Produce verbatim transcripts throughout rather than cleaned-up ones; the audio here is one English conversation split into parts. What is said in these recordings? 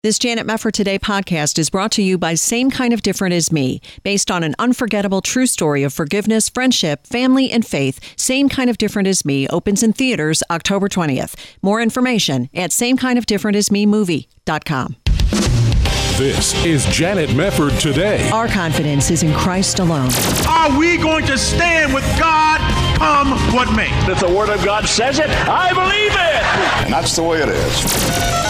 This Janet Mefford Today podcast is brought to you by Same Kind of Different as Me. Based on an unforgettable true story of forgiveness, friendship, family, and faith, Same Kind of Different as Me opens in theaters October twentieth. More information at same kind of different as me movie dot com. This is Janet Mefford Today. Our confidence is in Christ alone. Are we going to stand with God come what may? If the Word of God says it, I believe it. And that's the way it is.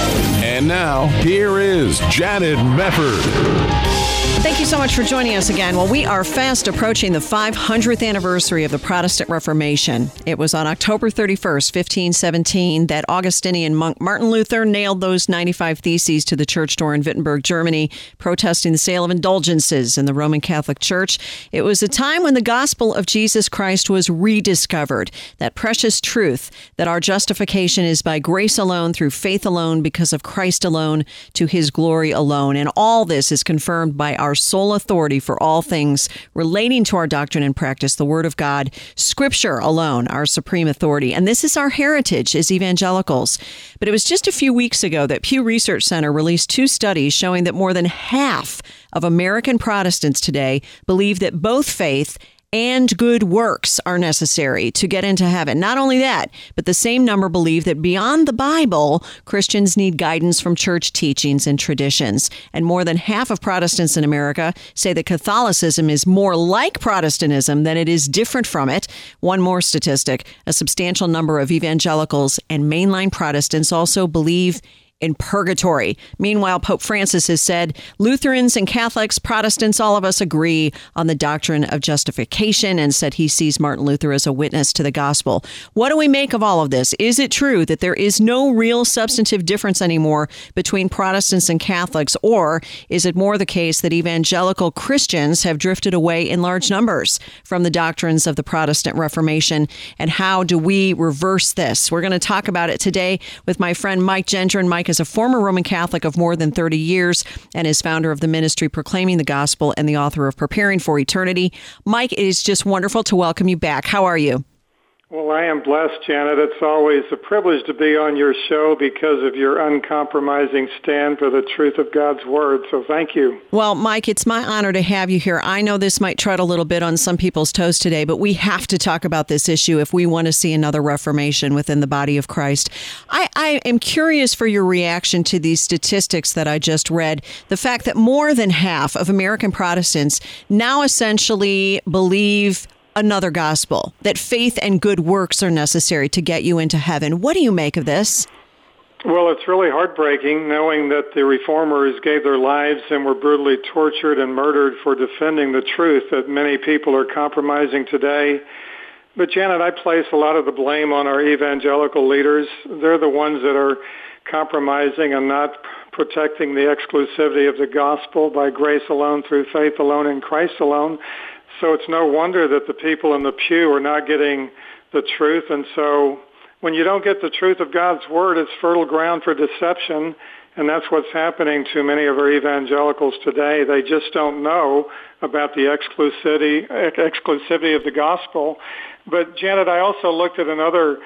And now, here is Janet Mefford. Thank you so much for joining us again. Well, we are fast approaching the five hundredth anniversary of the Protestant Reformation. It was on October thirty-first, fifteen seventeen, that Augustinian monk Martin Luther nailed those ninety-five theses to the church door in Wittenberg, Germany, protesting the sale of indulgences in the Roman Catholic Church. It was a time when the gospel of Jesus Christ was rediscovered, that precious truth that our justification is by grace alone, through faith alone, because of Christ alone, to his glory alone. And all this is confirmed by our sole authority for all things relating to our doctrine and practice, the Word of God, Scripture alone, our supreme authority. And this is our heritage as evangelicals. But it was just a few weeks ago that Pew Research Center released two studies showing that more than half of American Protestants today believe that both faith and good works are necessary to get into heaven. Not only that, but the same number believe that beyond the Bible, Christians need guidance from church teachings and traditions. And more than half of Protestants in America say that Catholicism is more like Protestantism than it is different from it. One more statistic, a substantial number of evangelicals and mainline Protestants also believe in purgatory. Meanwhile, Pope Francis has said, Lutherans and Catholics, Protestants, all of us agree on the doctrine of justification, and said he sees Martin Luther as a witness to the gospel. What do we make of all of this? Is it true that there is no real substantive difference anymore between Protestants and Catholics, or is it more the case that evangelical Christians have drifted away in large numbers from the doctrines of the Protestant Reformation? And how do we reverse this? We're going to talk about it today with my friend Mike Gendron. Mike is a former Roman Catholic of more than thirty years and is founder of the ministry Proclaiming the Gospel and the author of Preparing for Eternity. Mike, it is just wonderful to welcome you back. How are you? Well, I am blessed, Janet. It's always a privilege to be on your show because of your uncompromising stand for the truth of God's Word. So thank you. Well, Mike, it's my honor to have you here. I know this might tread a little bit on some people's toes today, but we have to talk about this issue if we want to see another reformation within the body of Christ. I, I am curious for your reaction to these statistics that I just read. The fact that more than half of American Protestants now essentially believe another gospel, that faith and good works are necessary to get you into heaven. What do you make of this? Well, it's really heartbreaking knowing that the reformers gave their lives and were brutally tortured and murdered for defending the truth, that many people are compromising today. But Janet, I place a lot of the blame on our evangelical leaders. They're the ones that are compromising and not protecting the exclusivity of the gospel by grace alone, through faith alone, in Christ alone. So it's no wonder that the people in the pew are not getting the truth. And so when you don't get the truth of God's Word, it's fertile ground for deception. And that's what's happening to many of our evangelicals today. They just don't know about the exclusivity, exclusivity of the gospel. But Janet, I also looked at another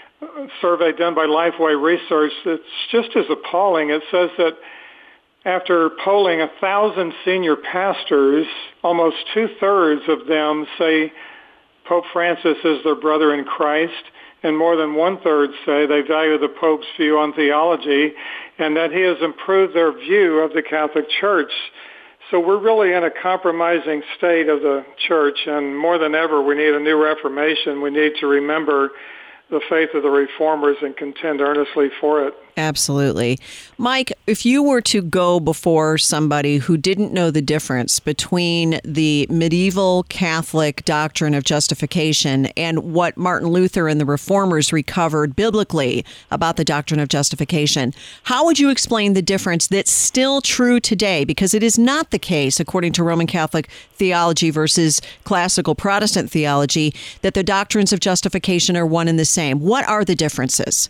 survey done by Lifeway Research that's just as appalling. It says that after polling a thousand senior pastors, almost two-thirds of them say Pope Francis is their brother in Christ, and more than one-third say they value the Pope's view on theology and that he has improved their view of the Catholic Church. So we're really in a compromising state of the Church, and more than ever, we need a new reformation. We need to remember the faith of the reformers and contend earnestly for it. Absolutely. Mike, if you were to go before somebody who didn't know the difference between the medieval Catholic doctrine of justification and what Martin Luther and the Reformers recovered biblically about the doctrine of justification, how would you explain the difference that's still true today? Because it is not the case, according to Roman Catholic theology versus classical Protestant theology, that the doctrines of justification are one and the same. What are the differences?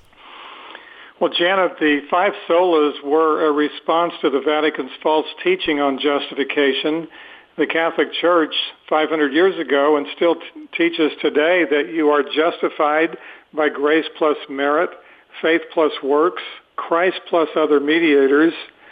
Well, Janet, the five solas were a response to the Vatican's false teaching on justification. The Catholic Church five hundred years ago and still t- teaches today that you are justified by grace plus merit, faith plus works, Christ plus other mediators,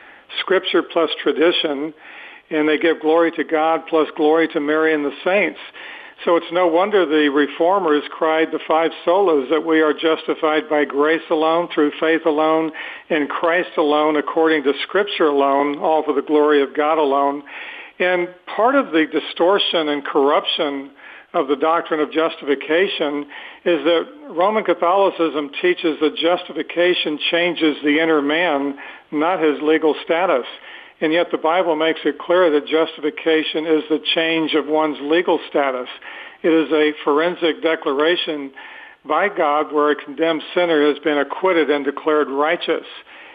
Scripture plus tradition, and they give glory to God plus glory to Mary and the saints. So it's no wonder the Reformers cried the five solas, that we are justified by grace alone, through faith alone, in Christ alone, according to Scripture alone, all for the glory of God alone. And part of the distortion and corruption of the doctrine of justification is that Roman Catholicism teaches that justification changes the inner man, not his legal status. And yet the Bible makes it clear that justification is the change of one's legal status. It is a forensic declaration by God where a condemned sinner has been acquitted and declared righteous.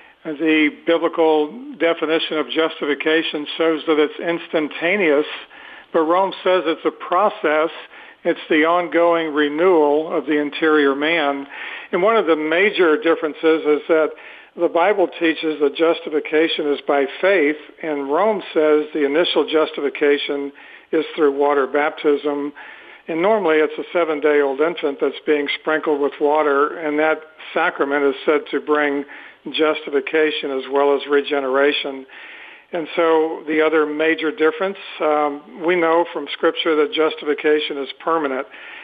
The biblical definition of justification shows that it's instantaneous, but Rome says it's a process. It's the ongoing renewal of the interior man. And one of the major differences is that the Bible teaches that justification is by faith, and Rome says the initial justification is through water baptism. And normally it's a seven-day-old infant that's being sprinkled with water, and that sacrament is said to bring justification as well as regeneration. And so the other major difference, um, we know from Scripture that justification is permanent.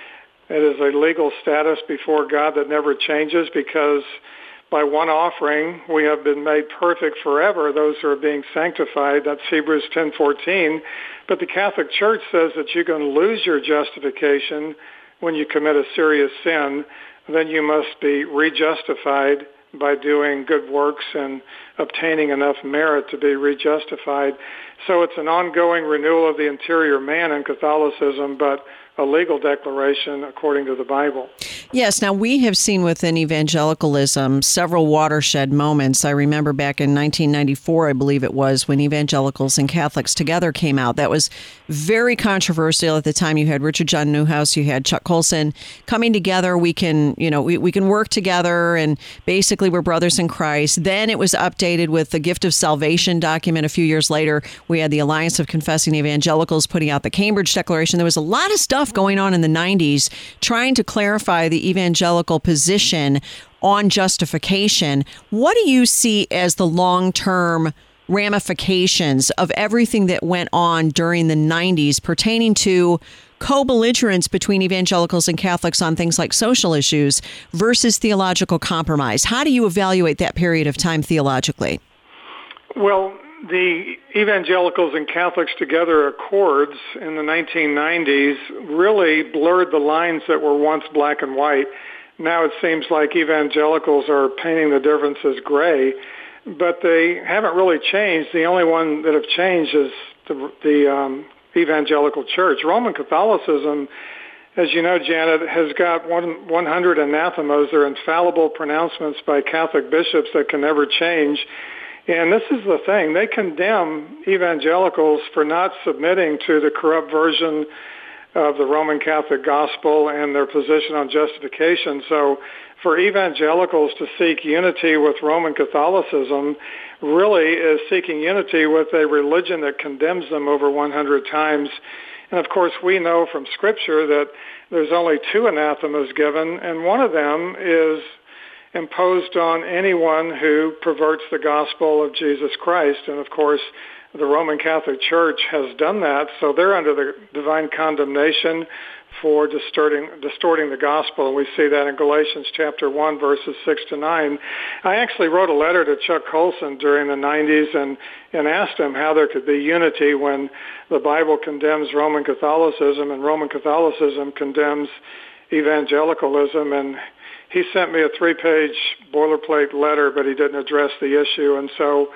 It is a legal status before God that never changes, because by one offering we have been made perfect forever, those who are being sanctified. That's Hebrews ten fourteen. But the Catholic Church says that you can lose your justification when you commit a serious sin. Then you must be rejustified by doing good works and obtaining enough merit to be rejustified. So it's an ongoing renewal of the interior man in Catholicism, but a legal declaration according to the Bible. Yes. Now, we have seen within evangelicalism several watershed moments. I remember back in nineteen ninety-four, I believe it was, when evangelicals and Catholics together came out. That was very controversial at the time. You had Richard John Neuhaus, you had Chuck Colson coming together. We can, you know, we, we can work together, and basically we're brothers in Christ. Then it was updated with the Gift of Salvation document a few years later. We had the Alliance of Confessing Evangelicals putting out the Cambridge Declaration. There was a lot of stuff going on in the nineties trying to clarify the evangelical position on justification. What do you see as the long-term ramifications of everything that went on during the nineties pertaining to co-belligerence between evangelicals and Catholics on things like social issues versus theological compromise? How do you evaluate that period of time theologically? Well, the evangelicals and Catholics together accords in the nineteen nineties really blurred the lines that were once black and white. Now it seems like evangelicals are painting the differences gray, but they haven't really changed. The only one that have changed is the, the um, evangelical church. Roman Catholicism, as you know, Janet, has got one, 100 anathemas. They're infallible pronouncements by Catholic bishops that can never change. And this is the thing. They condemn evangelicals for not submitting to the corrupt version of the Roman Catholic gospel and their position on justification. So for evangelicals to seek unity with Roman Catholicism really is seeking unity with a religion that condemns them over one hundred times. And of course, we know from Scripture that there's only two anathemas given, and one of them is imposed on anyone who perverts the gospel of Jesus Christ. And of course, the Roman Catholic Church has done that, so they're under the divine condemnation for distorting, distorting the gospel. And we see that in Galatians chapter one, verses six to nine. I actually wrote a letter to Chuck Colson during the nineties and, and asked him how there could be unity when the Bible condemns Roman Catholicism and Roman Catholicism condemns evangelicalism. And he sent me a three-page boilerplate letter, but he didn't address the issue. And so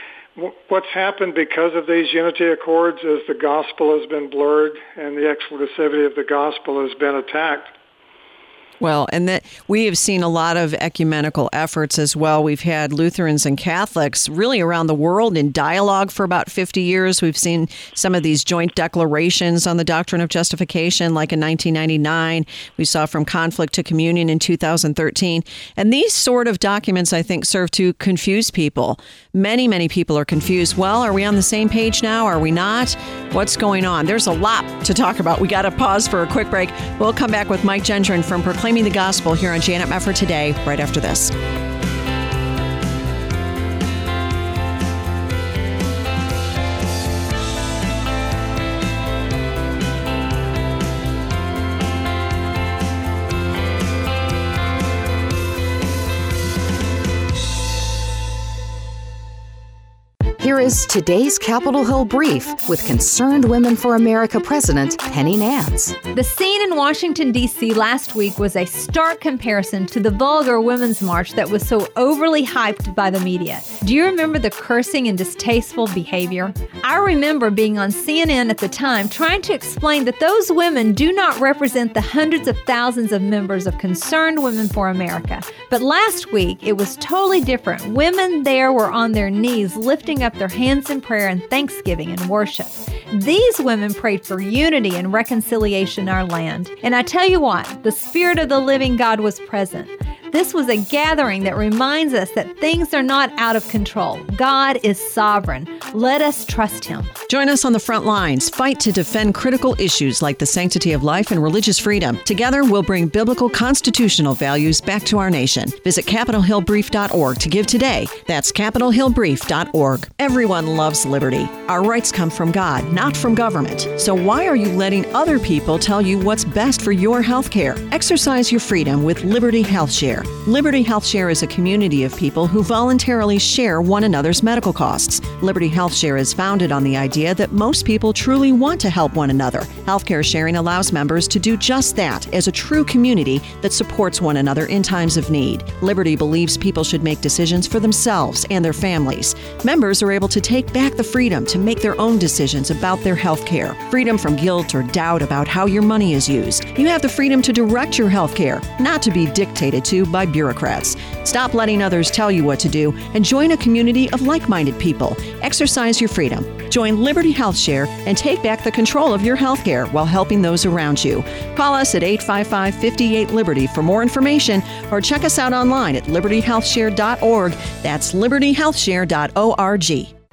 what's happened because of these unity accords is the gospel has been blurred and the exclusivity of the gospel has been attacked. Well, and that we have seen a lot of ecumenical efforts as well. We've had Lutherans and Catholics really around the world in dialogue for about fifty years. We've seen some of these joint declarations on the doctrine of justification, like in nineteen ninety-nine. We saw From Conflict to Communion in two thousand thirteen. And these sort of documents, I think, serve to confuse people. Many, many people are confused. Well, are we on the same page now? Are we not? What's going on? There's a lot to talk about. We got to pause for a quick break. We'll come back with Mike Gendron from Proclaiming the Gospel here on Janet Mefford Today, right after this. Here is today's Capitol Hill Brief with Concerned Women for America President Penny Nance. The scene in Washington, D C last week was a stark comparison to the vulgar Women's March that was so overly hyped by the media. Do you remember the cursing and distasteful behavior? I remember being on C N N at the time trying to explain that those women do not represent the hundreds of thousands of members of Concerned Women for America. But last week, it was totally different. Women there were on their knees lifting up their hands in prayer and thanksgiving and worship. These women prayed for unity and reconciliation in our land. And I tell you what, the Spirit of the living God was present. This was a gathering that reminds us that things are not out of control. God is sovereign. Let us trust Him. Join us on the front lines. Fight to defend critical issues like the sanctity of life and religious freedom. Together, we'll bring biblical constitutional values back to our nation. Visit capitol hill brief dot org to give today. That's capitol hill brief dot org. Everyone loves liberty. Our rights come from God, not from government. So why are you letting other people tell you what's best for your health care? Exercise your freedom with Liberty Health Share. Liberty Health Share is a community of people who voluntarily share one another's medical costs. Liberty Health Share is founded on the idea that most people truly want to help one another. Healthcare sharing allows members to do just that as a true community that supports one another in times of need. Liberty believes people should make decisions for themselves and their families. Members are able to take back the freedom to make their own decisions about their health care. Freedom from guilt or doubt about how your money is used. You have the freedom to direct your health care, not to be dictated to by bureaucrats. Stop letting others tell you what to do and join a community of like-minded people. Exercise your freedom. Join Liberty Health Share and take back the control of your health care while helping those around you. Call us at eight five five, five eight, Liberty for more information or check us out online at liberty health share dot org. That's liberty health share dot org.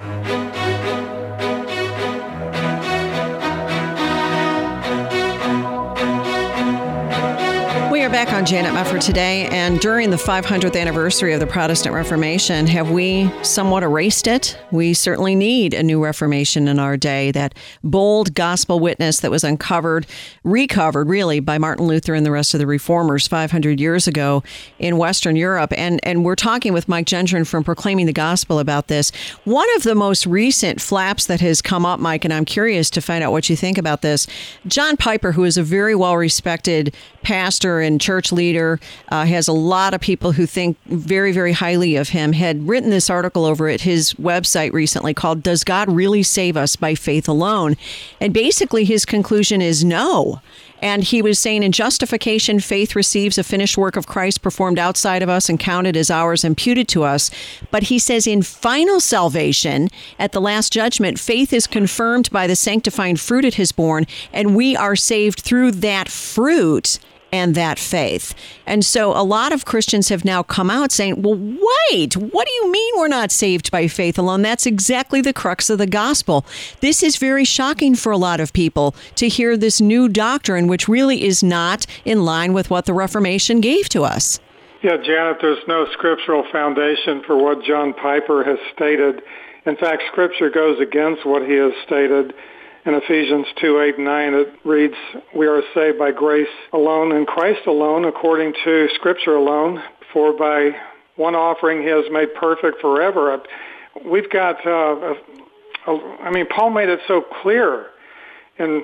We are back on Janet Mefford today, and during the five hundredth anniversary of the Protestant Reformation, have we somewhat erased it? We certainly need a new Reformation in our day, that bold gospel witness that was uncovered, recovered really by Martin Luther and the rest of the Reformers five hundred years ago in Western Europe. And, and we're talking with Mike Gendron from Proclaiming the Gospel about this. One of the most recent flaps that has come up, Mike, and I'm curious to find out what you think about this, John Piper, who is a very well-respected pastor and church leader, uh, has a lot of people who think very, very highly of him, had written this article over at his website recently called, Does God Really Save Us by Faith Alone? And basically his conclusion is no. And he was saying in justification, faith receives a finished work of Christ performed outside of us and counted as ours, imputed to us. But he says in final salvation, at the last judgment, faith is confirmed by the sanctifying fruit it has borne, and we are saved through that fruit and that faith. And so a lot of Christians have now come out saying, well, wait, what do you mean we're not saved by faith alone? That's exactly the crux of the gospel. This is very shocking for a lot of people to hear this new doctrine, which really is not in line with what the Reformation gave to us. Yeah, Janet, there's no scriptural foundation for what John Piper has stated. In fact, Scripture goes against what he has stated. In Ephesians two, eight, and nine, it reads, we are saved by grace alone in Christ alone, according to Scripture alone, for by one offering he has made perfect forever. We've got, uh, a, a, I mean, Paul made it so clear in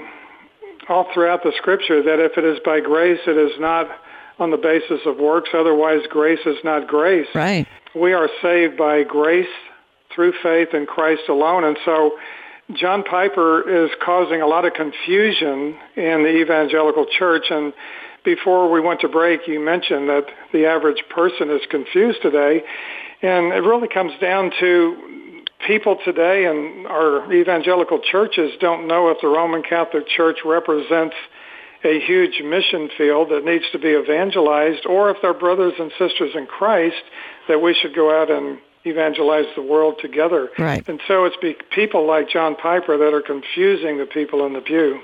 all throughout the Scripture that if it is by grace, it is not on the basis of works, otherwise grace is not grace. Right. We are saved by grace through faith in Christ alone, and so John Piper is causing a lot of confusion in the evangelical church. And before we went to break, you mentioned that the average person is confused today. And it really comes down to people today and our evangelical churches don't know if the Roman Catholic Church represents a huge mission field that needs to be evangelized, or if they're brothers and sisters in Christ, that we should go out and evangelize the world together. Right. And so it's be people like John Piper that are confusing the people in the pew.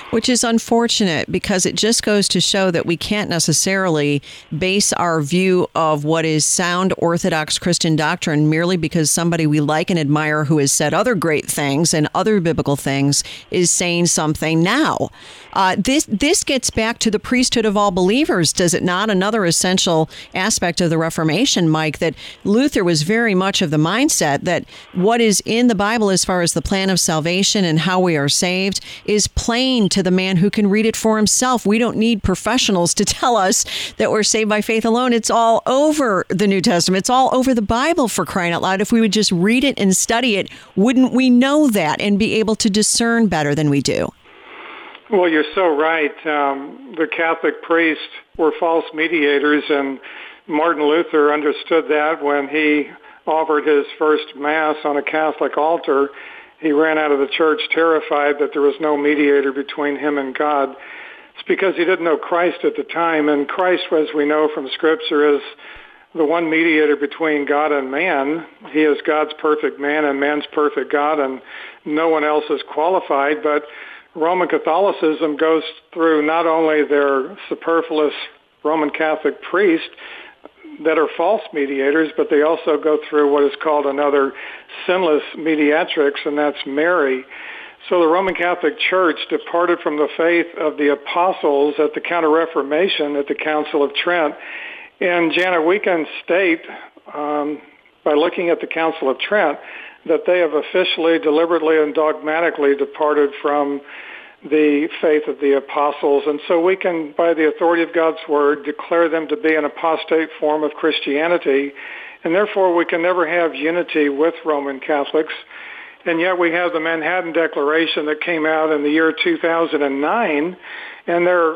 Which is unfortunate because it just goes to show that we can't necessarily base our view of what is sound Orthodox Christian doctrine merely because somebody we like and admire who has said other great things and other biblical things is saying something now. Uh, this this gets back to the priesthood of all believers, does it not? Another essential aspect of the Reformation, Mike, that Luther was very much of the mindset that what is in the Bible as far as the plan of salvation and how we are saved is plain to the man who can read it for himself. We don't need professionals to tell us that we're saved by faith alone. It's all over the New Testament. It's all over the Bible, for crying out loud. If we would just read it and study it, wouldn't we know that and be able to discern better than we do? Well, you're so right. Um, the Catholic priests were false mediators, and Martin Luther understood that when he offered his first Mass on a Catholic altar. He ran out of the church terrified that there was no mediator between him and God. It's because he didn't know Christ at the time, and Christ, as we know from Scripture, is the one mediator between God and man. He is God's perfect man and man's perfect God, and no one else is qualified. But Roman Catholicism goes through not only their superfluous Roman Catholic priests that are false mediators, but they also go through what is called another sinless mediatrix, and that's Mary. So the Roman Catholic Church departed from the faith of the apostles at the Counter-Reformation at the Council of Trent. And Janet, we can state um, by looking at the Council of Trent that they have officially, deliberately, and dogmatically departed from the faith of the apostles. And so we can, by the authority of God's word, declare them to be an apostate form of Christianity. And therefore, we can never have unity with Roman Catholics. And yet we have the Manhattan Declaration that came out in the year two thousand nine. And there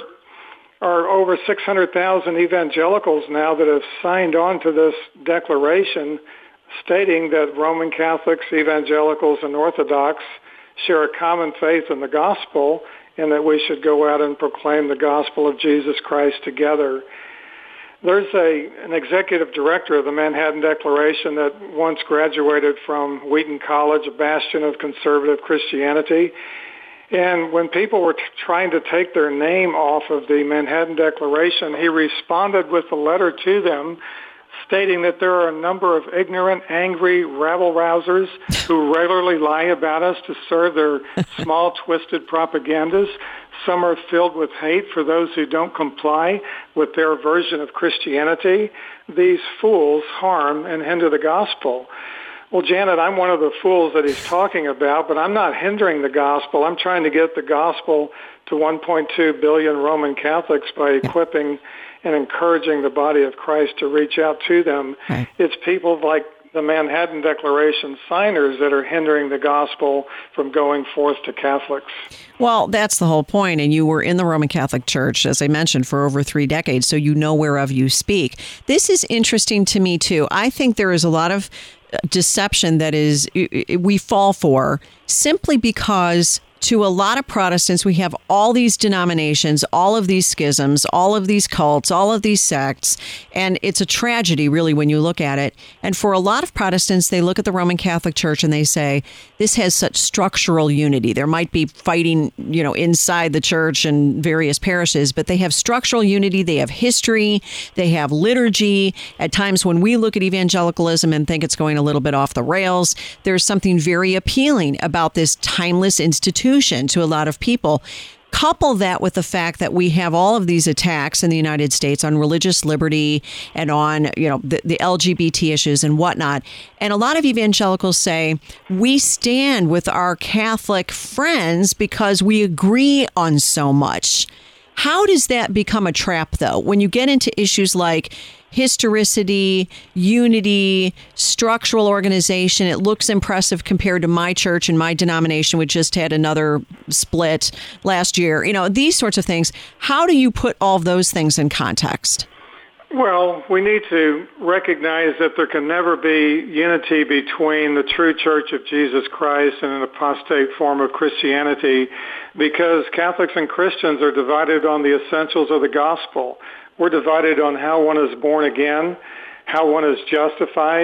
are over six hundred thousand evangelicals now that have signed on to this declaration stating that Roman Catholics, evangelicals, and Orthodox share a common faith in the gospel, and that we should go out and proclaim the gospel of Jesus Christ together. There's a, an executive director of the Manhattan Declaration that once graduated from Wheaton College, a bastion of conservative Christianity. And when people were t- trying to take their name off of the Manhattan Declaration, he responded with a letter to them stating that there are a number of ignorant, angry rabble-rousers who regularly lie about us to serve their small, twisted propagandas. Some are filled with hate for those who don't comply with their version of Christianity. These fools harm and hinder the gospel. Well, Janet, I'm one of the fools that he's talking about, but I'm not hindering the gospel. I'm trying to get the gospel to one point two billion Roman Catholics by equipping and encouraging the body of Christ to reach out to them. Right. It's people like the Manhattan Declaration signers that are hindering the gospel from going forth to Catholics. Well, that's the whole point. And you were in the Roman Catholic Church, as I mentioned, for over three decades, so you know whereof you speak. This is interesting to me, too. I think there is a lot of deception that is we fall for simply because to a lot of Protestants, we have all these denominations, all of these schisms, all of these cults, all of these sects, and it's a tragedy, really, when you look at it. And for a lot of Protestants, they look at the Roman Catholic Church and they say, this has such structural unity. There might be fighting, you know, inside the church and various parishes, but they have structural unity. They have history. They have liturgy. At times when we look at evangelicalism and think it's going a little bit off the rails, there's something very appealing about this timeless institution to a lot of people. Couple that with the fact that we have all of these attacks in the United States on religious liberty and on, you know, the, the L G B T issues and whatnot. And a lot of evangelicals say we stand with our Catholic friends because we agree on so much. How does that become a trap, though, when you get into issues like historicity, unity, structural organization? It looks impressive compared to my church and my denomination, which just had another split last year. You know, these sorts of things. How do you put all of those things in context? Well, we need to recognize that there can never be unity between the true Church of Jesus Christ and an apostate form of Christianity, because Catholics and Christians are divided on the essentials of the gospel. We're divided on how one is born again, how one is justified,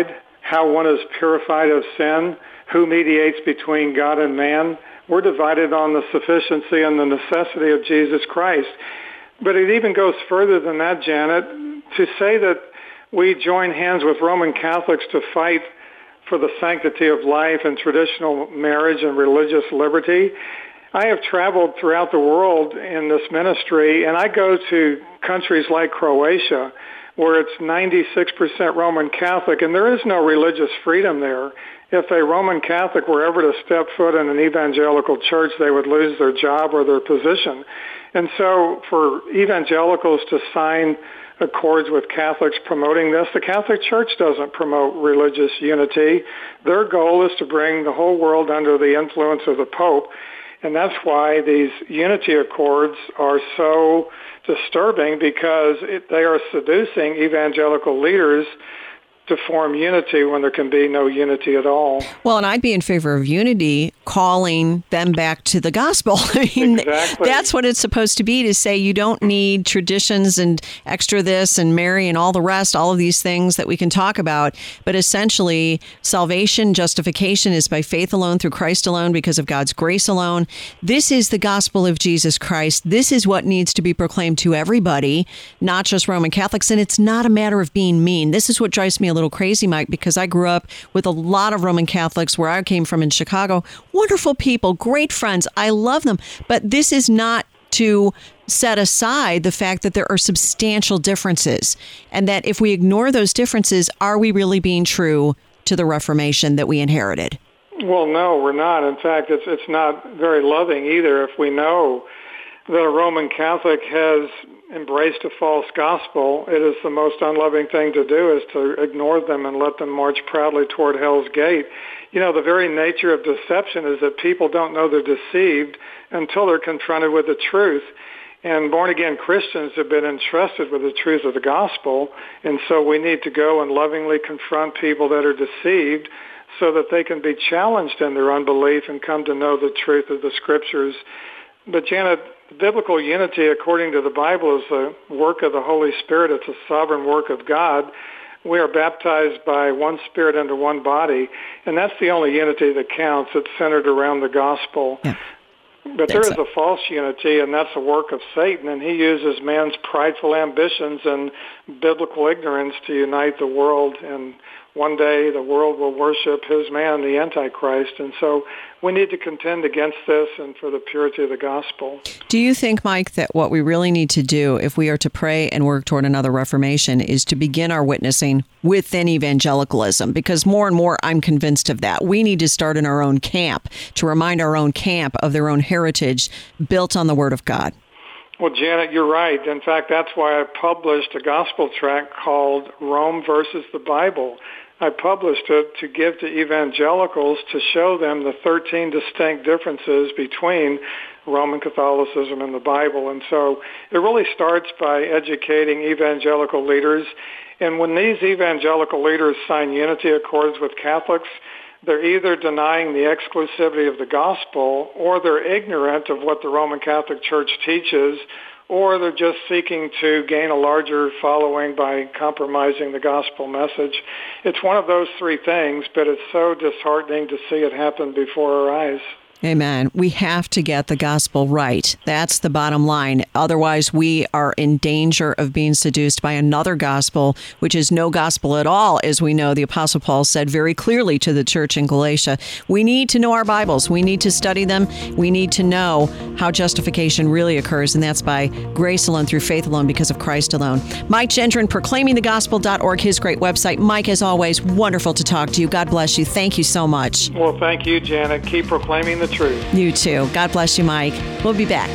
how one is purified of sin, who mediates between God and man. We're divided on the sufficiency and the necessity of Jesus Christ. But it even goes further than that, Janet, to say that we join hands with Roman Catholics to fight for the sanctity of life and traditional marriage and religious liberty. I have traveled throughout the world in this ministry, and I go to countries like Croatia, where it's ninety-six percent Roman Catholic, and there is no religious freedom there. If a Roman Catholic were ever to step foot in an evangelical church, they would lose their job or their position. And so for evangelicals to sign accords with Catholics promoting this, the Catholic Church doesn't promote religious unity. Their goal is to bring the whole world under the influence of the Pope. And that's why these unity accords are so disturbing, because it, they are seducing evangelical leaders to form unity when there can be no unity at all. Well, and I'd be in favor of unity, calling them back to the gospel. I mean, exactly. That's what it's supposed to be, to say you don't need traditions and extra this and Mary and all the rest, all of these things that we can talk about. But essentially, salvation, justification is by faith alone, through Christ alone, because of God's grace alone. This is the gospel of Jesus Christ. This is what needs to be proclaimed to everybody, not just Roman Catholics. And it's not a matter of being mean. This is what drives me a little crazy, Mike, because I grew up with a lot of Roman Catholics where I came from in Chicago. Wonderful people, great friends. I love them. But this is not to set aside the fact that there are substantial differences, and that if we ignore those differences, are we really being true to the Reformation that we inherited? Well, no, we're not. In fact, it's it's not very loving either. If we know that a Roman Catholic has embraced a false gospel, it is the most unloving thing to do is to ignore them and let them march proudly toward hell's gate. You know, the very nature of deception is that people don't know they're deceived until they're confronted with the truth. And born-again Christians have been entrusted with the truth of the gospel, and so we need to go and lovingly confront people that are deceived so that they can be challenged in their unbelief and come to know the truth of the Scriptures. But Janet, biblical unity, according to the Bible, is the work of the Holy Spirit. It's a sovereign work of God. We are baptized by one Spirit into one body, and that's the only unity that counts. It's centered around the gospel. Yeah. But there is a false unity, and that's the work of Satan, and he uses man's prideful ambitions and biblical ignorance to unite the world, and one day the world will worship his man, the Antichrist. And so we need to contend against this and for the purity of the gospel. Do you think, Mike, that what we really need to do if we are to pray and work toward another Reformation is to begin our witnessing within evangelicalism? Because more and more I'm convinced of that. We need to start in our own camp to remind our own camp of their own heritage built on the Word of God. Well, Janet, you're right. In fact, that's why I published a gospel tract called Rome versus the Bible. I published it to give to evangelicals to show them the thirteen distinct differences between Roman Catholicism and the Bible. And so it really starts by educating evangelical leaders. And when these evangelical leaders sign unity accords with Catholics, they're either denying the exclusivity of the gospel, or they're ignorant of what the Roman Catholic Church teaches, or they're just seeking to gain a larger following by compromising the gospel message. It's one of those three things, but it's so disheartening to see it happen before our eyes. Amen. We have to get the gospel right. That's the bottom line. Otherwise, we are in danger of being seduced by another gospel, which is no gospel at all, as we know the Apostle Paul said very clearly to the church in Galatia. We need to know our Bibles. We need to study them. We need to know how justification really occurs, and that's by grace alone, through faith alone, because of Christ alone. Mike Gendron, proclaiming the gospel dot org, his great website. Mike, as always, wonderful to talk to you. God bless you. Thank you so much. Well, thank you, Janet. Keep proclaiming the truth. You too. God bless you, Mike. We'll be back.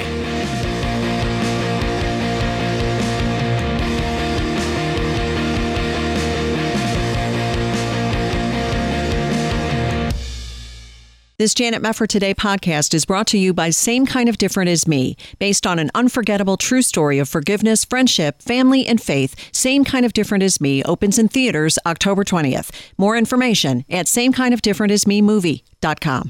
This Janet Mefford Today podcast is brought to you by Same Kind of Different as Me. Based on an unforgettable true story of forgiveness, friendship, family, and faith, Same Kind of Different as Me opens in theaters October twentieth. More information at same kind of different as me movie dot com.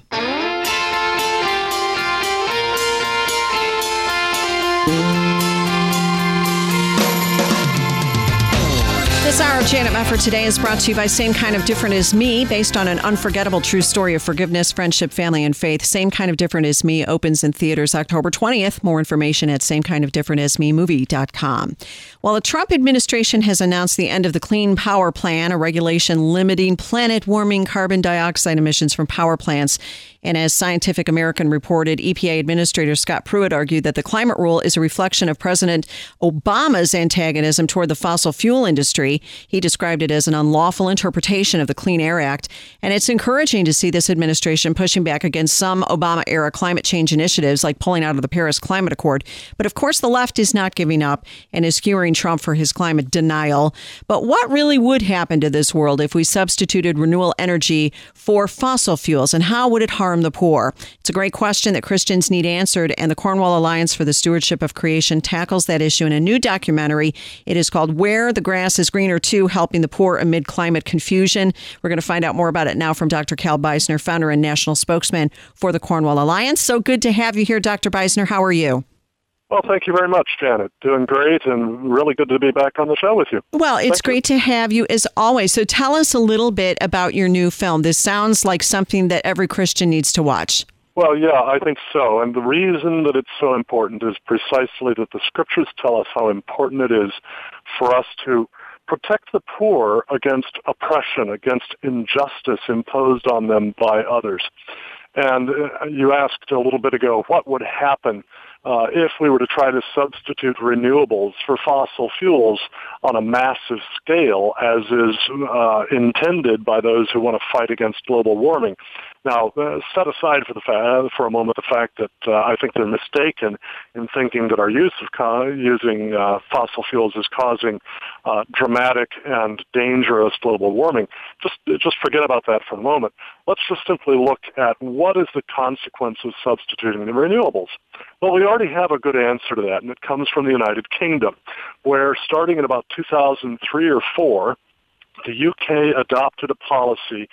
This hour of Janet Mefford Today is brought to you by Same Kind of Different As Me, based on an unforgettable true story of forgiveness, friendship, family, and faith. Same Kind of Different As Me opens in theaters October twentieth. More information at same kind of different as me movie dot com. Well, the Trump administration has announced the end of the Clean Power Plan, a regulation limiting planet-warming carbon dioxide emissions from power plants. And as Scientific American reported, E P A Administrator Scott Pruitt argued that the climate rule is a reflection of President Obama's antagonism toward the fossil fuel industry. He described it as an unlawful interpretation of the Clean Air Act. And it's encouraging to see this administration pushing back against some Obama-era climate change initiatives, like pulling out of the Paris Climate Accord. But of course, the left is not giving up and is skewering Trump for his climate denial. But what really would happen to this world if we substituted renewable energy for fossil fuels? And how would it harm the poor? It's a great question that Christians need answered, and the Cornwall Alliance for the Stewardship of Creation tackles that issue in a new documentary. It is called Where the Grass is Greener Too, Helping the Poor Amid Climate Confusion. We're going to find out more about it now from Doctor Cal Beisner, founder and national spokesman for the Cornwall Alliance. So good to have you here, Doctor Beisner. How are you? Well, thank you very much, Janet. Doing great, and really good to be back on the show with you. Well, it's thank great you. to have you as always. So tell us a little bit about your new film. This sounds like something that every Christian needs to watch. Well, yeah, I think so. And the reason that it's so important is precisely that the scriptures tell us how important it is for us to protect the poor against oppression, against injustice imposed on them by others. And uh, you asked a little bit ago, what would happen uh, if we were to try to substitute renewables for fossil fuels on a massive scale, as is uh, intended by those who want to fight against global warming? Now, uh, set aside for the fa- for a moment the fact that uh, I think they're mistaken in thinking that our use of co- using uh, fossil fuels is causing uh, dramatic and dangerous global warming. Just just forget about that for the moment. Let's just simply look at what is the consequence of substituting the renewables. Well, we already have a good answer to that, and it comes from the United Kingdom, where starting in about two thousand three or four, the U K adopted a policy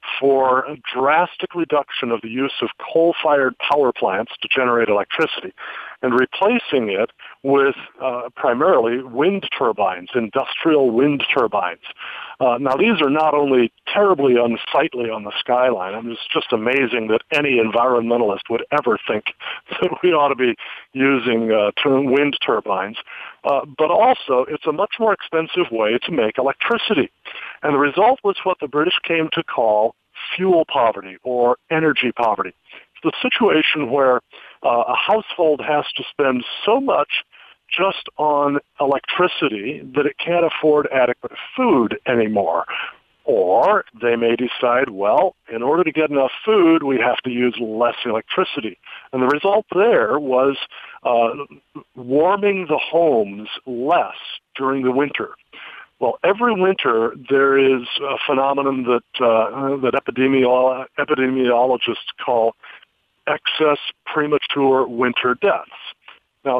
for a drastic reduction of the use of coal-fired power plants to generate electricity and replacing it with uh, primarily wind turbines, industrial wind turbines. Uh, now, these are not only terribly unsightly on the skyline, I mean, it's just amazing that any environmentalist would ever think that we ought to be using uh, wind turbines, uh, but also it's a much more expensive way to make electricity. And the result was what the British came to call fuel poverty or energy poverty. It's the situation where uh, a household has to spend so much just on electricity that it can't afford adequate food anymore. Or they may decide, well, in order to get enough food, we have to use less electricity. And the result there was uh, warming the homes less during the winter. Well, every winter there is a phenomenon that uh, that epidemiolo- epidemiologists call excess premature winter deaths. Now,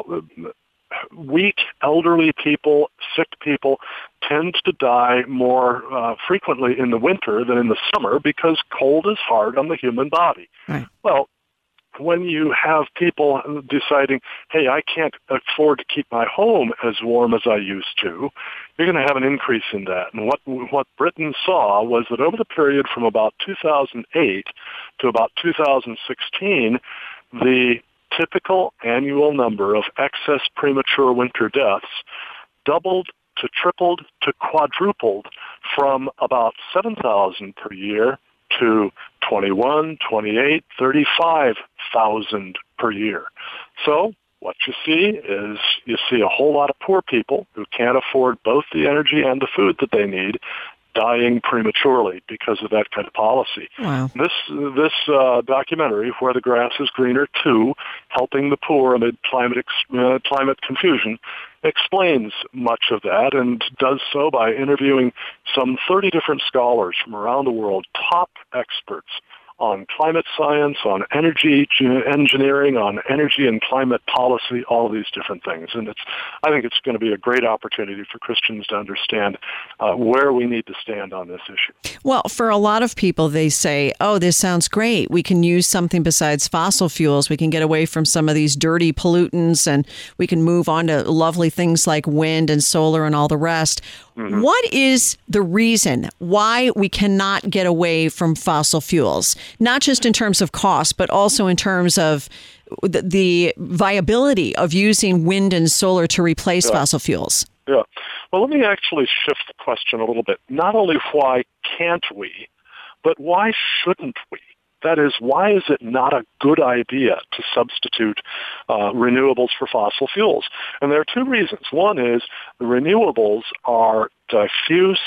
weak, elderly people, sick people tend to die more uh, frequently in the winter than in the summer because cold is hard on the human body. Right. Well, when you have people deciding, hey, I can't afford to keep my home as warm as I used to, you're going to have an increase in that. And what what Britain saw was that over the period from about two thousand eight to about two thousand sixteen, the typical annual number of excess premature winter deaths doubled to tripled to quadrupled from about seven thousand per year to twenty-one, twenty-eight, thirty-five thousand per year. So what you see is you see a whole lot of poor people who can't afford both the energy and the food that they need dying prematurely because of that kind of policy. Wow. This this uh, documentary, Where the Grass is Greener Too, Helping the Poor Amid Climate ex- uh, Climate Confusion, explains much of that and does so by interviewing some thirty different scholars from around the world, top experts on climate science, on energy engineering, on energy and climate policy, all of these different things. And it's, I think it's going to be a great opportunity for Christians to understand uh, where we need to stand on this issue. Well, for a lot of people, they say, oh, this sounds great. We can use something besides fossil fuels. We can get away from some of these dirty pollutants, and we can move on to lovely things like wind and solar and all the rest. Mm-hmm. What is the reason why we cannot get away from fossil fuels? Not just in terms of cost, but also in terms of the, the viability of using wind and solar to replace yeah. fossil fuels. Yeah. Well, let me actually shift the question a little bit. Not only why can't we, but why shouldn't we? That is, why is it not a good idea to substitute uh, renewables for fossil fuels? And there are two reasons. One is the renewables are diffuse,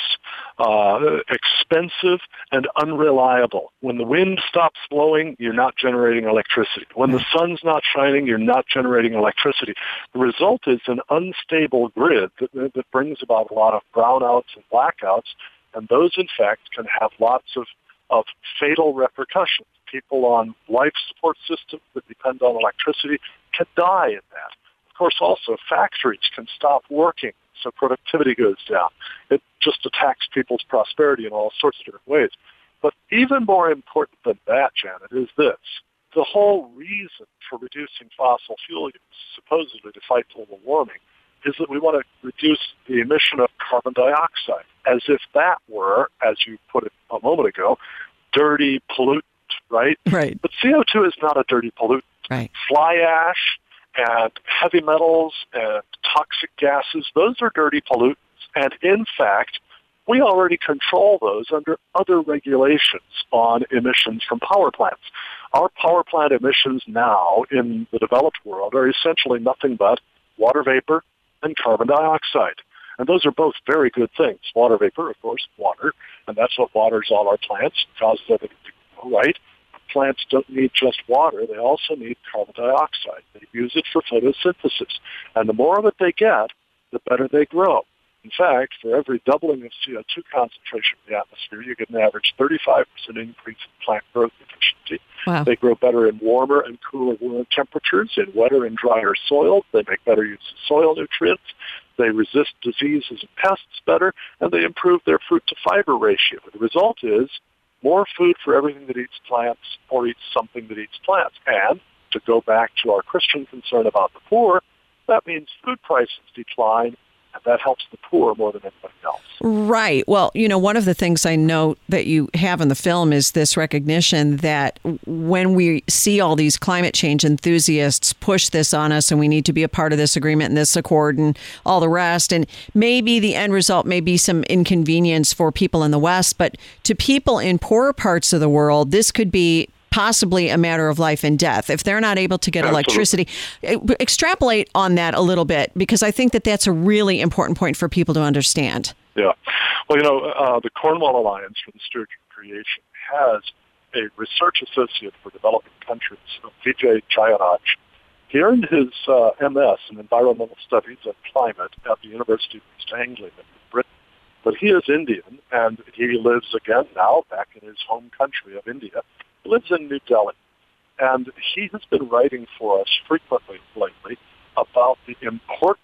uh, expensive, and unreliable. When the wind stops blowing, you're not generating electricity. When the sun's not shining, you're not generating electricity. The result is an unstable grid that, that brings about a lot of brownouts and blackouts, and those, in fact, can have lots of of fatal repercussions. People on life support systems that depend on electricity can die in that. Of course, also, factories can stop working, so productivity goes down. It just attacks people's prosperity in all sorts of different ways. But even more important than that, Janet, is this. The whole reason for reducing fossil fuel use, supposedly to fight global warming, is that we want to reduce the emission of carbon dioxide, as if that were, as you put it a moment ago, dirty pollutant, right? Right. But C O two is not a dirty pollutant. Right. Fly ash and heavy metals and toxic gases, those are dirty pollutants. And in fact, we already control those under other regulations on emissions from power plants. Our power plant emissions now in the developed world are essentially nothing but water vapor and carbon dioxide. And those are both very good things. Water vapor, of course, water, and that's what waters all our plants, causes everything to grow, right? Plants don't need just water. They also need carbon dioxide. They use it for photosynthesis. And the more of it they get, the better they grow. In fact, for every doubling of C O two concentration in the atmosphere, you get an average thirty-five percent increase in plant growth efficiency. Wow. They grow better in warmer and cooler temperatures, in wetter and drier soils. They make better use of soil nutrients. They resist diseases and pests better, and they improve their fruit-to-fiber ratio. The result is more food for everything that eats plants or eats something that eats plants. And to go back to our Christian concern about the poor, that means food prices decline, and that helps the poor more than anybody else. Right. Well, you know, one of the things I note that you have in the film is this recognition that when we see all these climate change enthusiasts push this on us and we need to be a part of this agreement and this accord and all the rest, and maybe the end result may be some inconvenience for people in the West, but to people in poorer parts of the world, this could be possibly a matter of life and death if they're not able to get Absolutely. electricity. Extrapolate on that a little bit, because I think that that's a really important point for people to understand. Yeah. Well, you know, uh, the Cornwall Alliance for the Stewardship of Creation has a research associate for developing countries, Vijay Jayanaj. He earned his uh, M S in Environmental Studies and Climate at the University of East Anglia in Britain. But he is Indian, and he lives again now back in his home country of India. He lives in New Delhi, and he has been writing for us frequently lately about the importance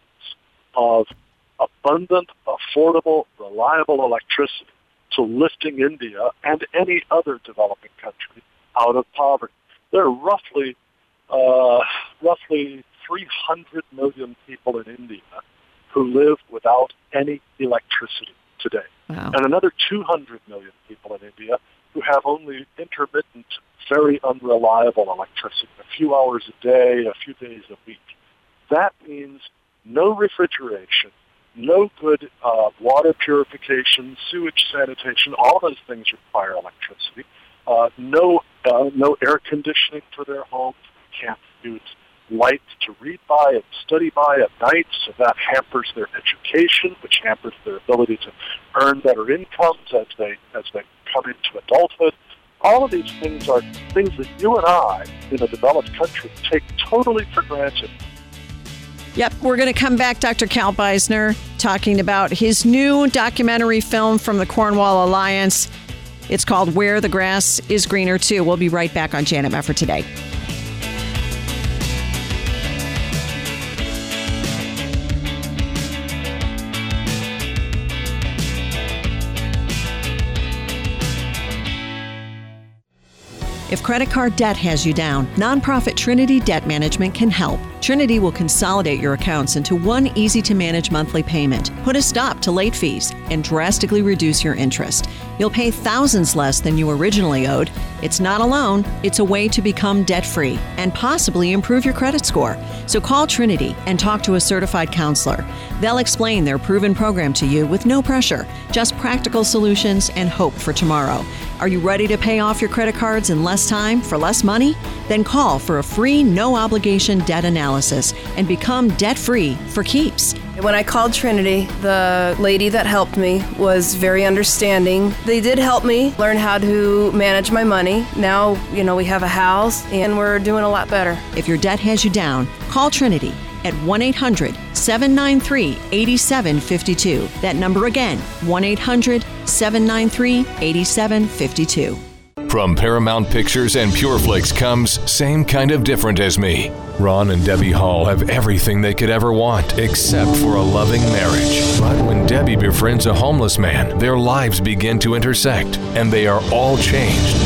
of abundant, affordable, reliable electricity to lifting India and any other developing country out of poverty. There are roughly uh, roughly three hundred million people in India who live without any electricity today, wow. and another two hundred million people in India who have only intermittent, very unreliable electricity, a few hours a day, a few days a week. That means no refrigeration, no good uh, water purification, sewage sanitation. All those things require electricity. Uh, no, uh, no air conditioning for their homes. They can't use lights to read by and study by at night, so that hampers their education, which hampers their ability to earn better incomes as they as they come into adulthood. All of these things are things that you and I, in a developed country, take totally for granted. Yep, we're going to come back, Doctor Cal Beisner, talking about his new documentary film from the Cornwall Alliance. It's called Where the Grass is Greener Too. We'll be right back on Janet Mefford Today. If credit card debt has you down, nonprofit Trinity Debt Management can help. Trinity will consolidate your accounts into one easy-to-manage monthly payment, put a stop to late fees, and drastically reduce your interest. You'll pay thousands less than you originally owed. It's not a loan, it's a way to become debt-free and possibly improve your credit score. So call Trinity and talk to a certified counselor. They'll explain their proven program to you with no pressure, just practical solutions and hope for tomorrow. Are you ready to pay off your credit cards in less time for less money? Then call for a free, no-obligation debt analysis and become debt-free for keeps. When I called Trinity, the lady that helped me was very understanding. They did help me learn how to manage my money. Now, you know, we have a house and we're doing a lot better. If your debt has you down, call Trinity at one eight hundred seven nine three eight seven five two. That number again, one eight hundred seven nine three eight seven five two. From Paramount Pictures and PureFlix comes Same Kind of Different as Me. Ron and Debbie Hall have everything they could ever want except for a loving marriage. But when Debbie befriends a homeless man, their lives begin to intersect, and they are all changed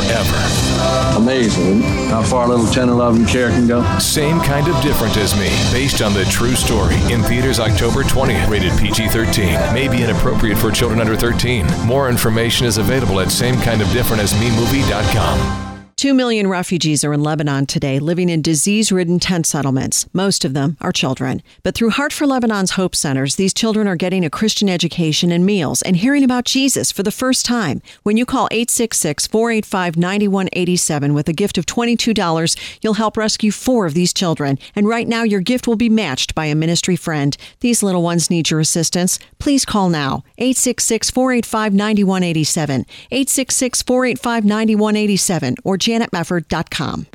forever. Amazing how far a little tender love and care can go. Same Kind of Different as Me, based on the true story. In theaters October twentieth, rated P G thirteen. May be inappropriate for children under thirteen. More information is available at same kind of different as me movie dot com. Two million refugees are in Lebanon today, living in disease-ridden tent settlements. Most of them are children. But through Heart for Lebanon's Hope Centers, these children are getting a Christian education and meals and hearing about Jesus for the first time. When you call eight six six, four eight five, nine one eight seven with a gift of twenty-two dollars, you'll help rescue four of these children. And right now, your gift will be matched by a ministry friend. These little ones need your assistance. Please call now, eight six six, four eight five, nine one eight seven, eight six six, four eight five, nine one eight seven, or janet mefford dot com.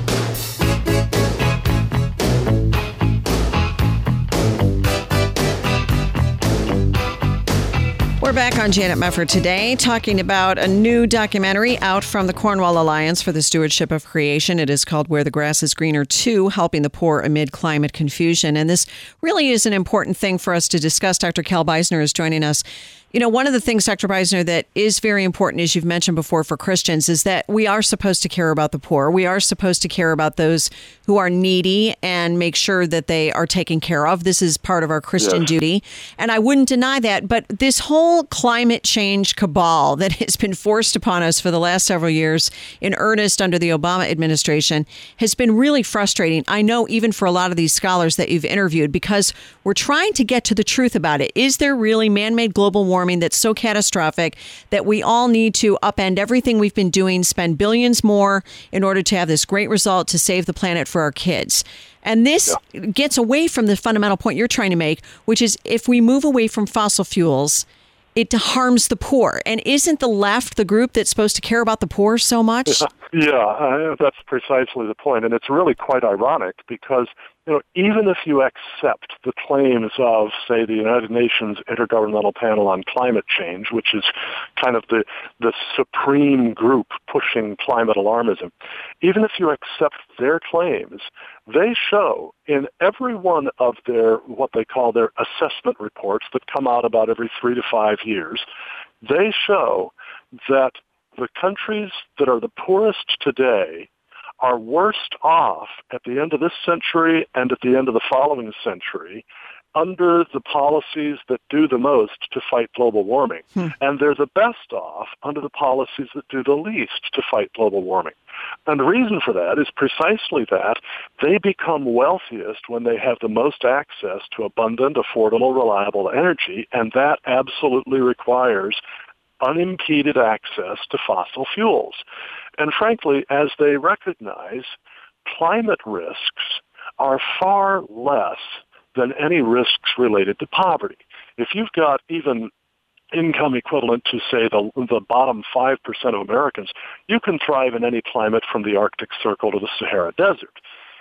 We're back on Janet Mefford today, talking about a new documentary out from the Cornwall Alliance for the Stewardship of Creation. It is called Where the Grass is Greener Too, Helping the Poor Amid Climate Confusion. And this really is an important thing for us to discuss. Doctor Cal Beisner is joining us. You know, one of the things, Doctor Beisner, that is very important, as you've mentioned before, for Christians, is that we are supposed to care about the poor. We are supposed to care about those who are needy and make sure that they are taken care of. This is part of our Christian yes. duty. And I wouldn't deny that. But this whole climate change cabal that has been forced upon us for the last several years in earnest under the Obama administration has been really frustrating. I know even for a lot of these scholars that you've interviewed, because we're trying to get to the truth about it. Is there really man-made global warming that's so catastrophic that we all need to upend everything we've been doing, spend billions more in order to have this great result to save the planet for our kids? And this yeah. gets away from the fundamental point you're trying to make, which is if we move away from fossil fuels, it harms the poor. And isn't the left the group that's supposed to care about the poor so much? Yeah, uh, that's precisely the point. And it's really quite ironic because, you know, even if you accept the claims of, say, the United Nations Intergovernmental Panel on Climate Change, which is kind of the, the supreme group pushing climate alarmism, even if you accept their claims, they show in every one of their, what they call their assessment reports that come out about every three to five years, they show that the countries that are the poorest today are worst off at the end of this century and at the end of the following century under the policies that do the most to fight global warming. Hmm. And they're the best off under the policies that do the least to fight global warming. And the reason for that is precisely that they become wealthiest when they have the most access to abundant, affordable, reliable energy, and that absolutely requires unimpeded access to fossil fuels. And frankly, as they recognize, climate risks are far less than any risks related to poverty. If you've got even income equivalent to, say, the, the bottom five percent of Americans, you can thrive in any climate from the Arctic Circle to the Sahara Desert.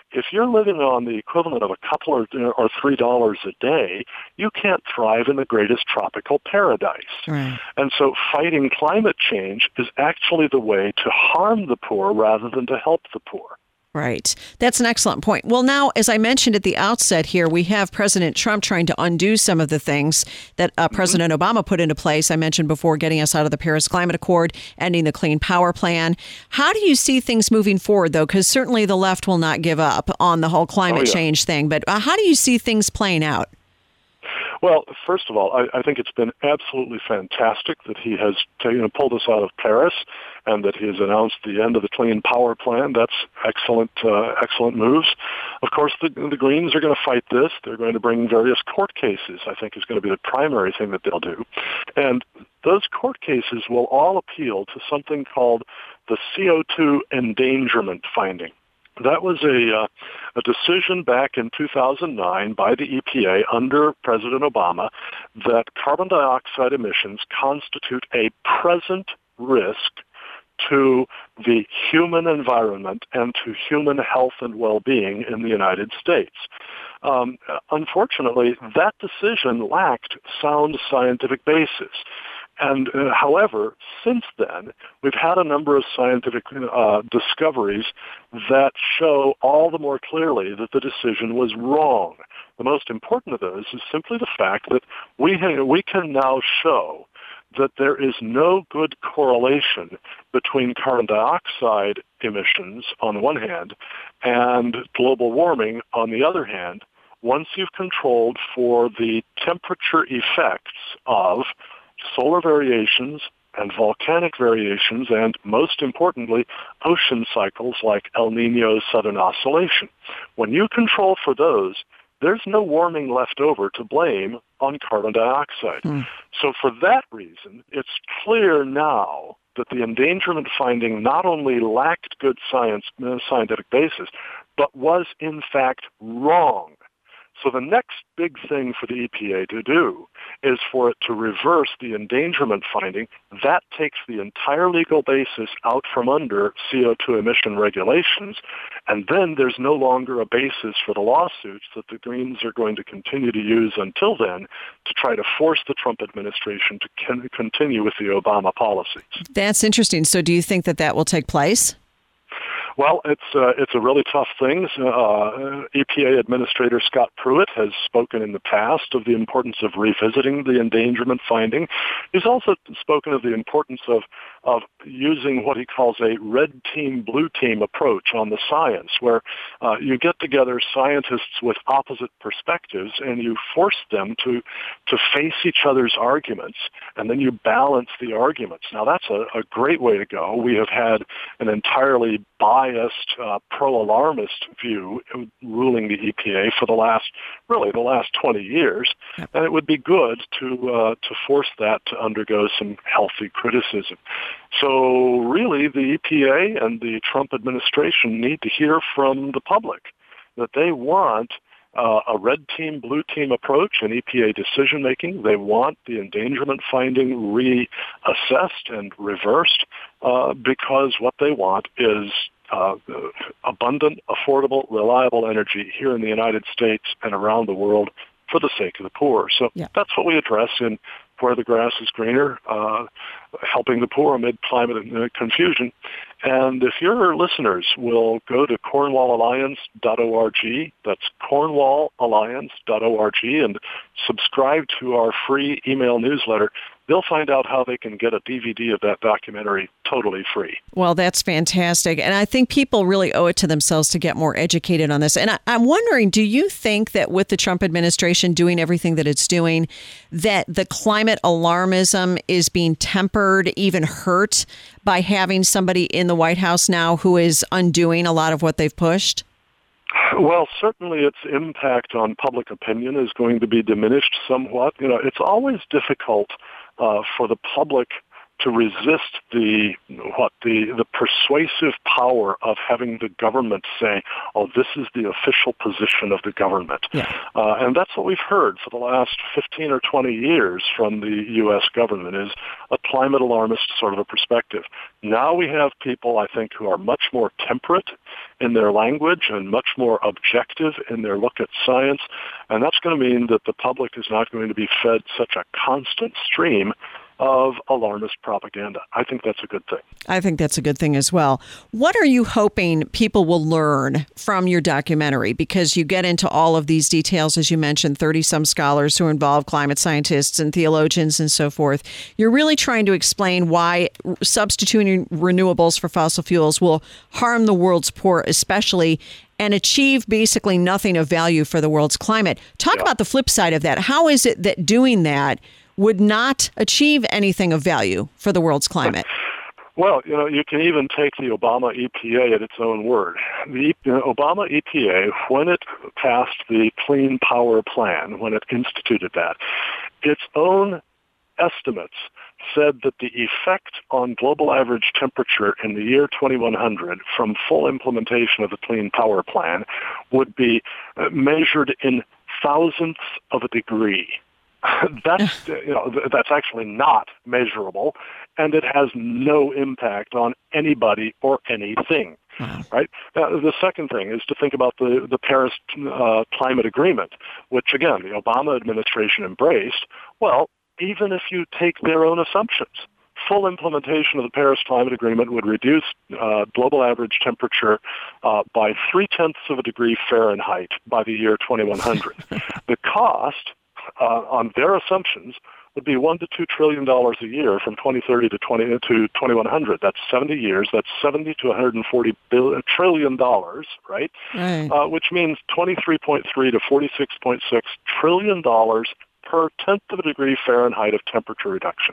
if you're living on the equivalent of a couple or, or three dollars a day, you can't thrive in the greatest tropical paradise. Right. And so fighting climate change is actually the way to harm the poor rather than to help the poor. Right. That's an excellent point. Well, now, as I mentioned at the outset here, we have President Trump trying to undo some of the things that uh, President mm-hmm. Obama put into place. I mentioned before, getting us out of the Paris Climate Accord, ending the Clean Power Plan. How do you see things moving forward, though? Because certainly the left will not give up on the whole climate oh, yeah. change thing. But uh, how do you see things playing out? Well, first of all, I, I think it's been absolutely fantastic that he has taken, pulled us out of Paris and that he has announced the end of the Clean Power Plan. That's excellent, uh, excellent moves. Of course, the, the Greens are going to fight this. They're going to bring various court cases, I think is going to be the primary thing that they'll do. And those court cases will all appeal to something called the C O two endangerment finding. That was a, uh, a decision back in two thousand nine by the E P A under President Obama that carbon dioxide emissions constitute a present risk to the human environment and to human health and well-being in the United States. Um, unfortunately, that decision lacked sound scientific basis. And uh, however, since then, we've had a number of scientific uh, discoveries that show all the more clearly that the decision was wrong. The most important of those is simply the fact that we ha- we can now show that there is no good correlation between carbon dioxide emissions on the one hand and global warming on the other hand, once you've controlled for the temperature effects of solar variations and volcanic variations, and most importantly, ocean cycles like El Nino Southern Oscillation. When you control for those, there's no warming left over to blame on carbon dioxide. Mm. So for that reason, it's clear now that the endangerment finding not only lacked good science, uh, scientific basis, but was in fact wrong. So the next big thing for the E P A to do is for it to reverse the endangerment finding. That takes the entire legal basis out from under C O two emission regulations, and then there's no longer a basis for the lawsuits that the Greens are going to continue to use until then to try to force the Trump administration to con- continue with the Obama policies. That's interesting. So do you think that that will take place? Well, it's uh, it's a really tough thing. Uh, E P A Administrator Scott Pruitt has spoken in the past of the importance of revisiting the endangerment finding. He's also spoken of the importance of of using what he calls a red team, blue team approach on the science, where uh, you get together scientists with opposite perspectives and you force them to to face each other's arguments, and then you balance the arguments. Now, that's a, a great way to go. We have had an entirely biased, uh, pro-alarmist view ruling the E P A for the last, really the last twenty years, and it would be good to uh, to force that to undergo some healthy criticism. So really, the E P A and the Trump administration need to hear from the public that they want uh, a red team, blue team approach in E P A decision making. They want the endangerment finding reassessed and reversed uh, because what they want is uh, abundant, affordable, reliable energy here in the United States and around the world for the sake of the poor. So yeah. That's what we address in Where the Grass is Greener, uh, helping the poor amid climate confusion. And if your listeners will go to cornwall alliance dot org, that's cornwall alliance dot org, and subscribe to our free email newsletter, they'll find out how they can get a D V D of that documentary totally free. Well, that's fantastic. And I think people really owe it to themselves to get more educated on this. And I, I'm wondering, do you think that with the Trump administration doing everything that it's doing, that the climate alarmism is being tempered, even hurt, by having somebody in the White House now who is undoing a lot of what they've pushed? Well, certainly its impact on public opinion is going to be diminished somewhat. You know, it's always difficult uh, for the public to resist the what the the persuasive power of having the government say, "Oh, this is the official position of the government," yeah. uh, and that's what we've heard for the last fifteen or twenty years from the U S government, is a climate alarmist sort of a perspective. Now we have people, I think, who are much more temperate in their language and much more objective in their look at science, and that's going to mean that the public is not going to be fed such a constant stream of alarmist propaganda. I think that's a good thing. I think that's a good thing as well. What are you hoping people will learn from your documentary? Because you get into all of these details, as you mentioned, thirty-some scholars who are involved, climate scientists and theologians and so forth. You're really trying to explain why substituting renewables for fossil fuels will harm the world's poor, especially, and achieve basically nothing of value for the world's climate. Talk yeah. about the flip side of that. How is it that doing that would not achieve anything of value for the world's climate? Well, you know, you can even take the Obama E P A at its own word. The Obama E P A, when it passed the Clean Power Plan, when it instituted that, its own estimates said that the effect on global average temperature in the year twenty-one hundred from full implementation of the Clean Power Plan would be measured in thousandths of a degree. That's you know that's actually not measurable, and it has no impact on anybody or anything. Wow. Right. Now, the second thing is to think about the the Paris uh, Climate Agreement, which again the Obama administration embraced. Well, even if you take their own assumptions, full implementation of the Paris Climate Agreement would reduce uh, global average temperature uh, by three tenths of a degree Fahrenheit by the year twenty-one hundred. The cost Uh, on their assumptions would be one to two trillion dollars a year from twenty thirty to twenty to twenty-one hundred. That's seventy years. That's seventy to one hundred forty billion trillion dollars, right? Right. Uh, which means twenty-three point three to forty-six point six trillion dollars per tenth of a degree Fahrenheit of temperature reduction.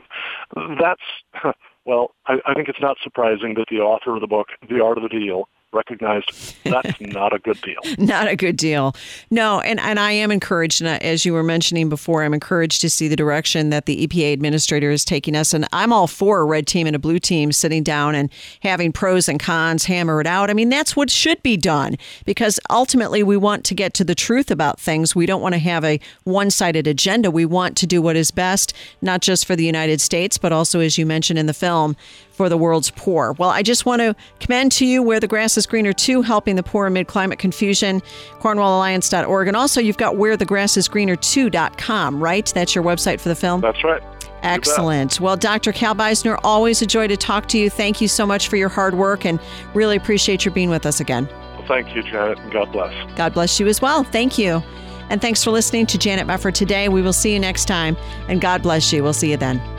That's well, I, I think it's not surprising that the author of the book, The Art of the Deal, recognized that's not a good deal. Not a good deal. No, and, and I am encouraged, and as you were mentioning before, I'm encouraged to see the direction that the E P A administrator is taking us. And I'm all for a red team and a blue team sitting down and having pros and cons, hammer it out. I mean, that's what should be done, because ultimately we want to get to the truth about things. We don't want to have a one-sided agenda. We want to do what is best, not just for the United States, but also, as you mentioned in the film, for the world's poor. Well, I just want to commend to you Where the Grass is Greener two, helping the poor amid climate confusion, cornwall alliance dot org. And also you've got where the grass is greener two dot com, right? That's your website for the film? That's right. Excellent. Well, Doctor Cal Beisner, always a joy to talk to you. Thank you so much for your hard work, and really appreciate your being with us again. Well, thank you, Janet, and God bless. God bless you as well. Thank you. And thanks for listening to Janet Mefford today. We will see you next time, and God bless you. We'll see you then.